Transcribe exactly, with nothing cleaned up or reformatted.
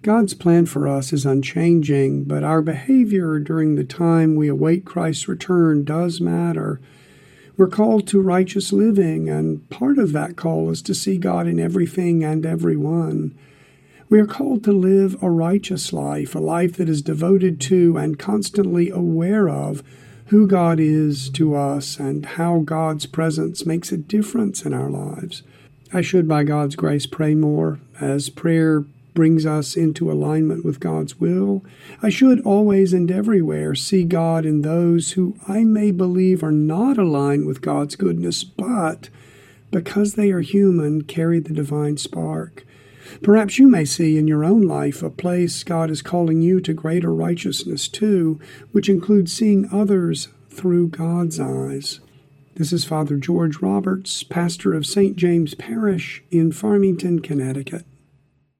God's plan for us is unchanging, but our behavior during the time we await Christ's return does matter. We're called to righteous living, and part of that call is to see God in everything and everyone. We are called to live a righteous life, a life that is devoted to and constantly aware of who God is to us and how God's presence makes a difference in our lives. I should, by God's grace, pray more, as prayer brings us into alignment with God's will. I should always and everywhere see God in those who I may believe are not aligned with God's goodness, but because they are human, carry the divine spark. Perhaps you may see in your own life a place God is calling you to greater righteousness too, which includes seeing others through God's eyes. This is Father George Roberts, pastor of Saint James Parish in Farmington, Connecticut.